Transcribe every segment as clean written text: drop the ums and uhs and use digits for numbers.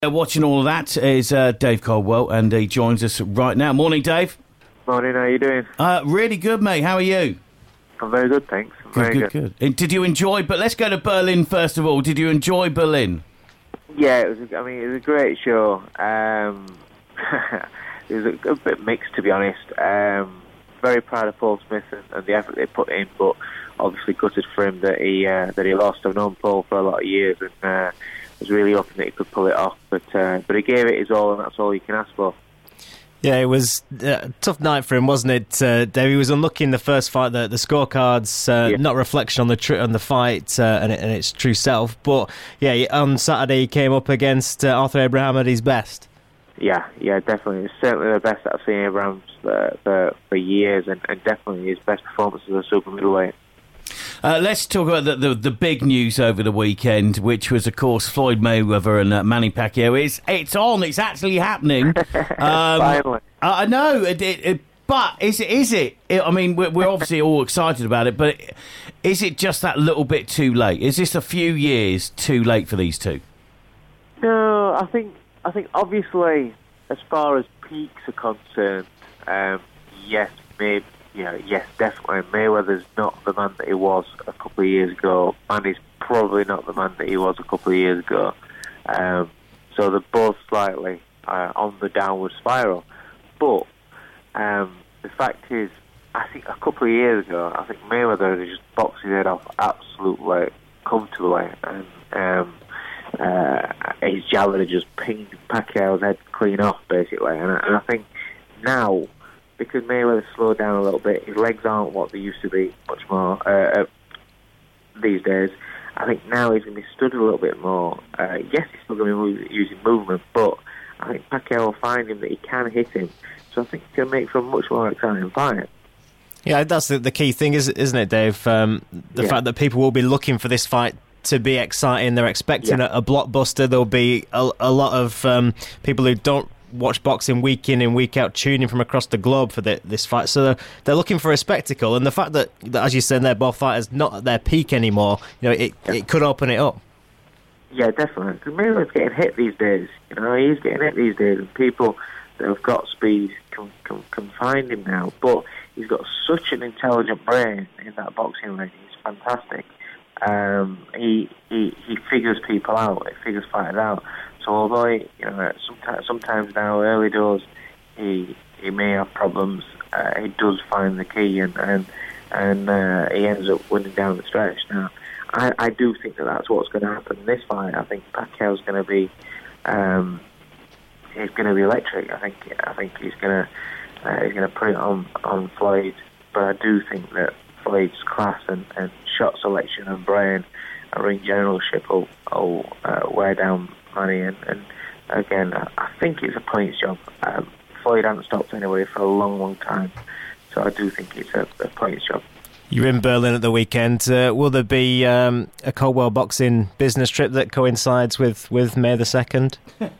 Watching all of that is Dave Caldwell, and he joins us right now. Morning, Dave. Morning, how are you doing? Really good, mate. How are you? I'm very good, thanks. Good. Did you enjoy, but let's go to Berlin first of all. Did you enjoy Berlin? Yeah, it was a great show. It was a bit mixed, to be honest. Very proud of Paul Smith and the effort they put in, but obviously gutted for him that he lost. I've known Paul for a lot of years, and was really hoping that he could pull it off, but he gave it his all, and that's all you can ask for. Yeah, it was a tough night for him, wasn't it, Dave? He was unlucky in the first fight. The scorecards, not reflection on the fight and its true self. But yeah, on Saturday he came up against Arthur Abraham at his best. Yeah, definitely. It's certainly the best that I've seen Abraham for years, and definitely his best performance as a super middleweight. Let's talk about the big news over the weekend, which was, of course, Floyd Mayweather and Manny Pacquiao. It's on. It's actually happening. Finally. I know. But is it? I mean, we're obviously all excited about it, but is it just that little bit too late? Is this a few years too late for these two? No, I think obviously, as far as peaks are concerned, yes, maybe. Yes, definitely. Mayweather's not the man that he was a couple of years ago. Manny's probably not the man that he was a couple of years ago. So they're both slightly on the downward spiral. But the fact is, I think a couple of years ago, I think Mayweather had just boxed his head off absolutely comfortably, and his jab had just pinged Pacquiao's head clean off, basically. And I think now, because Mayweather slowed down a little bit, his legs aren't what they used to be much more these days. I think now he's going to be stood a little bit more. Yes, he's still going to be using movement, but I think Pacquiao will find him that he can hit him. So I think it's going to make for a much more exciting fight. Yeah, that's the key thing, isn't it, Dave? The fact that people will be looking for this fight to be exciting. They're expecting a blockbuster. There'll be a lot of people who don't watch boxing week in and week out, tuning from across the globe for this fight. So they're looking for a spectacle, and the fact that as you said, they're both fighters not at their peak anymore, it could open it up. Yeah, definitely. Because Mayweather's getting hit these days. He's getting hit these days, and people that have got speed can find him now. But he's got such an intelligent brain in that boxing ring. He's fantastic. He figures people out. He figures fighters out. So although sometimes now early doors he may have problems, he does find the key and he ends up winning down the stretch. Now I do think that's what's going to happen in this fight. I think Pacquiao's going to be he's going to be electric. I think he's going to put it on Floyd, but I do think that Floyd's class and shot selection and brain and ring generalship will wear down Manny, and again, I think it's a points job. Floyd hasn't stopped anybody for a long time, so I do think it's a points job. You're in Berlin at the weekend. Will there be a Caldwell boxing business trip that coincides with May the 2nd?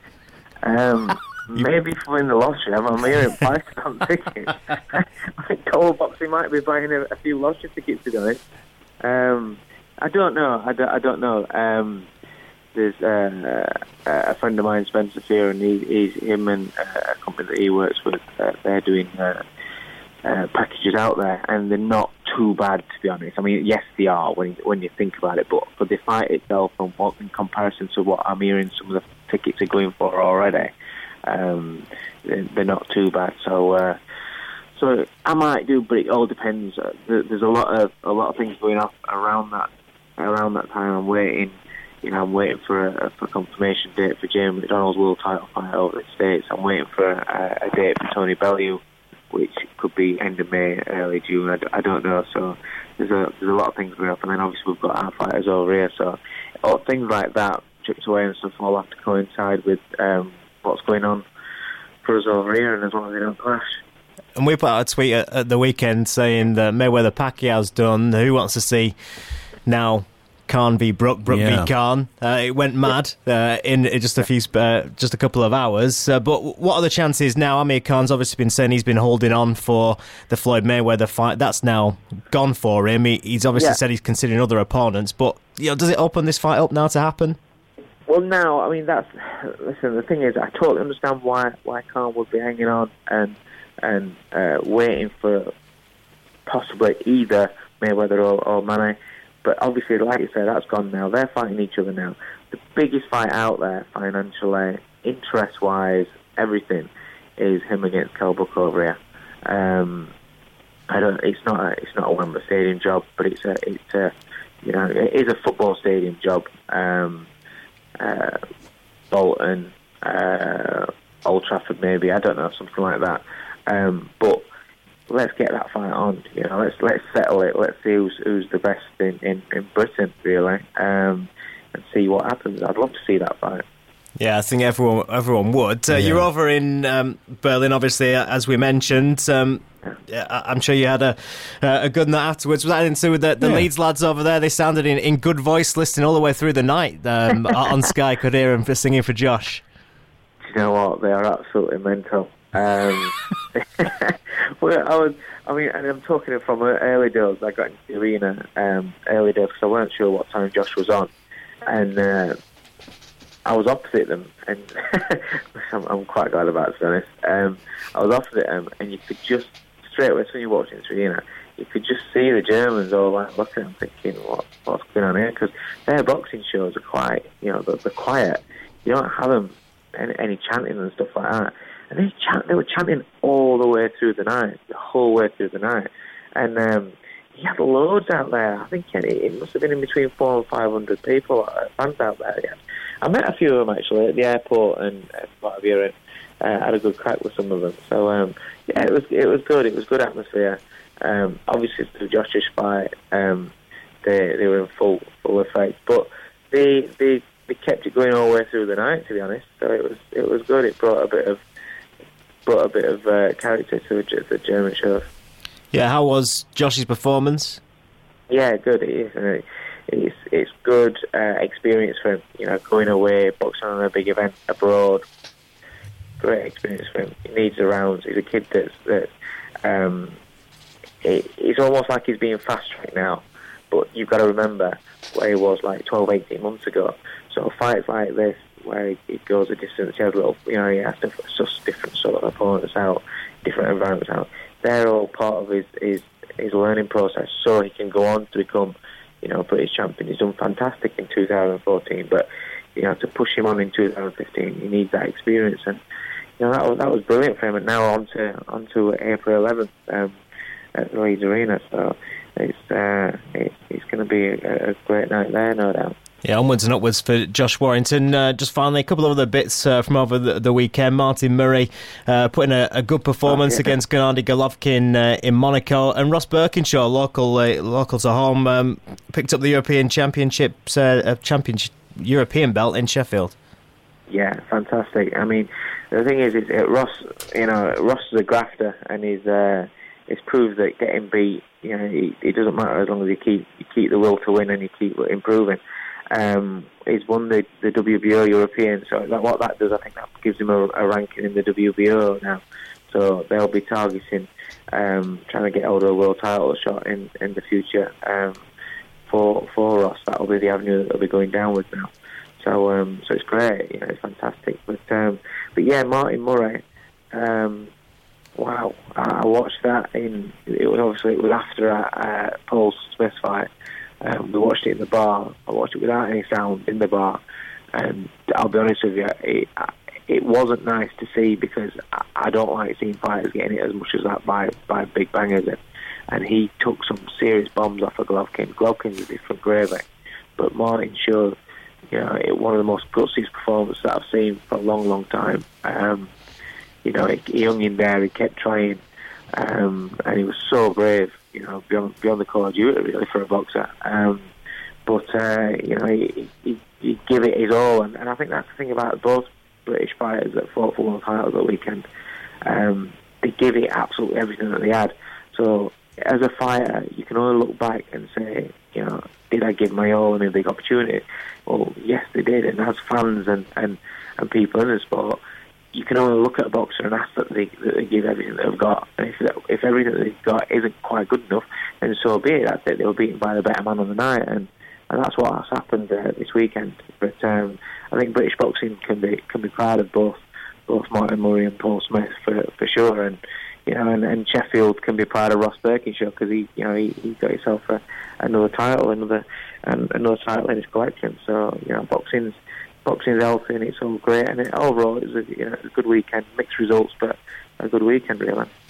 Maybe if we win the lottery. I'm hearing prices on tickets. I think Caldwell boxing might be buying a few lottery tickets, to be honest. I don't know. I don't know. There's a friend of mine, Spencer Fear, and him and a company that he works with. They're doing packages out there, and they're not too bad, to be honest. I mean, yes, they are when you think about it, but for the fight itself, and what in comparison to what I'm hearing some of the tickets are going for already, they're not too bad. So I might do, but it all depends. There's a lot of things going on around that time. I'm waiting. I'm waiting for a confirmation date for Jamie McDonald's world title fight over the States. I'm waiting for a date for Tony Bellew, which could be end of May, early June. I don't know. So there's a lot of things going on, and then obviously we've got our fighters over here. So things like that, chipped away and stuff, all have to coincide with what's going on for us over here, and as long as they don't clash. And we put out a tweet at the weekend saying that Mayweather Pacquiao's done. Who wants to see now Khan v. Brook v. Khan? It went mad in just a couple of hours. But what are the chances now? Amir Khan's obviously been saying he's been holding on for the Floyd Mayweather fight. That's now gone for him. He's obviously said he's considering other opponents. But does it open this fight up now to happen? Well, now, I mean, listen, the thing is, I totally understand why Khan would be hanging on and waiting for possibly either Mayweather or Mane. But obviously, like you said, that's gone now. They're fighting each other now. The biggest fight out there, financially, interest-wise, everything, is him against Kell Brook over here. It's not a Wembley Stadium job, but it is a football stadium job. Bolton, Old Trafford, maybe, I don't know, something like that. But let's get that fight on. Let's settle it. Let's see who's the best in Britain, really, and see what happens. I'd love to see that fight. Yeah, I think everyone would. You're over in Berlin, obviously, as we mentioned. I'm sure you had a good night afterwards. Was that into the Leeds lads over there? They sounded in good voice, listening all the way through the night on Sky. Could hear them singing for Josh. Do you know what? They are absolutely mental. Well, and I'm talking from early days. I got into the arena early days because I weren't sure what time Josh was on, and I was opposite them, and I'm quite glad about it, to be honest. I was opposite them, and you could just, straight away, when you're watching the arena, you could just see the Germans all looking at them thinking, what's going on here? Because their boxing shows are quite, they're quiet. You don't have them any chanting and stuff like that. And they were chanting all the way through the night, the whole way through the night. And he had loads out there. I think it must have been in between 400 and 500 people, fans out there. Yeah. I met a few of them, actually, at the airport and part of Europe. Had a good crack with some of them. So, it was good. It was good atmosphere. Obviously, through Josh's fight, they were in full effect. But they kept it going all the way through the night, to be honest. So it was good. It brought a bit of character to the German show. Yeah, how was Josh's performance? Yeah, good. It is. It's good experience for him. Going away, boxing on a big event abroad. Great experience for him. He needs the rounds. He's a kid that's it's almost like he's being fast-tracked now. But you've got to remember where he was like 12, 18 months ago. So fights like this, where he goes a distance, he has he has to suss different sort of opponents out, different environments out. They're all part of his learning process, so he can go on to become, British champion. He's done fantastic in 2014, but to push him on in 2015, he needs that experience, and that was brilliant for him. And now on to April 11th at the Leeds Arena. So it's going to be a great night there, no doubt. Yeah, onwards and upwards for Josh Warrington. Just finally, a couple of other bits from over the weekend. Martin Murray putting a good performance against Gennady Golovkin in Monaco, and Ross Birkinshaw, local to home, picked up the European Championships European belt in Sheffield. Yeah, fantastic. I mean, the thing is Ross. Ross is a grafter, and it's proved that getting beat, it doesn't matter as long as you keep the will to win and you keep improving. He's won the WBO European, so what that does, I think that gives him a ranking in the WBO now. So they'll be targeting trying to get hold of a world title shot in the future for Ross. That'll be the avenue that they'll be going down with now. So it's great, it's fantastic. But yeah, Martin Murray. Wow, I watched that it was after Paul Smith's fight. We watched it in the bar. I watched it without any sound in the bar, and I'll be honest with you, it wasn't nice to see, because I don't like seeing fighters getting it as much as that by big bangers, and he took some serious bombs off of Golovkin. Golovkin's a different gravy, but Martin showed one of the most gutsiest performances that I've seen for a long, long time. He hung in there, he kept trying, and he was so brave, beyond the call of duty, really, for a boxer. He give it his all, and I think that's the thing about both British fighters that fought for world titles that weekend. They give it absolutely everything that they had. So, as a fighter, you can only look back and say, did I give my all in a big opportunity? Well, yes, they did. And as fans and people in the sport, you can only look at a boxer and ask that they give everything they've got. And if everything that they've got isn't quite good enough, then so be it. That's it. They were beaten by the better man on the night, and and that's what has happened this weekend. But I think British boxing can be proud of both Martin Murray and Paul Smith for sure, and and Sheffield can be proud of Ross Birkinshaw because he got himself another title, another title in his collection. So boxing's healthy and it's all great, and overall it was a good weekend, mixed results, but a good weekend really.